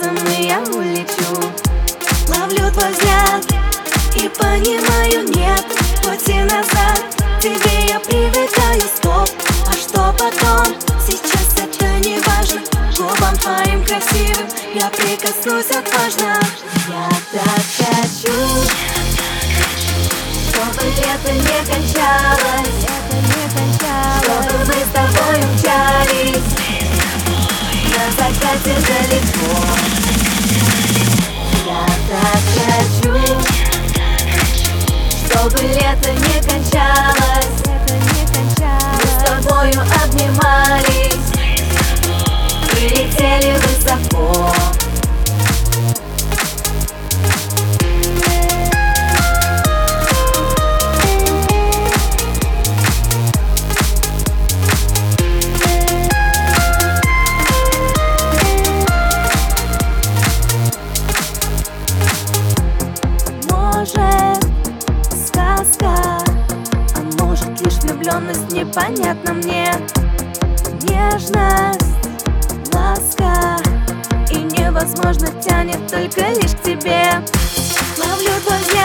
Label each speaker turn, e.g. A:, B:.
A: разом, и я улечу. Ловлю твой взгляд и понимаю, нет пути назад. К тебе я привыкаю, стоп, а что потом? Сейчас это не важно. Губам твоим красивым я прикоснусь отважно. Я так хочу, чтобы лето не кончалось, чтобы мы с тобой умчались на закате далеко. Я так хочу, чтобы лето не кончалось, мы с тобою обнимались, прилетели высоко. Может, сказка, а может лишь влюбленность, непонятно мне. Нежность, ласка, и невозможно тянет только лишь к тебе. Ловлю твой взгляд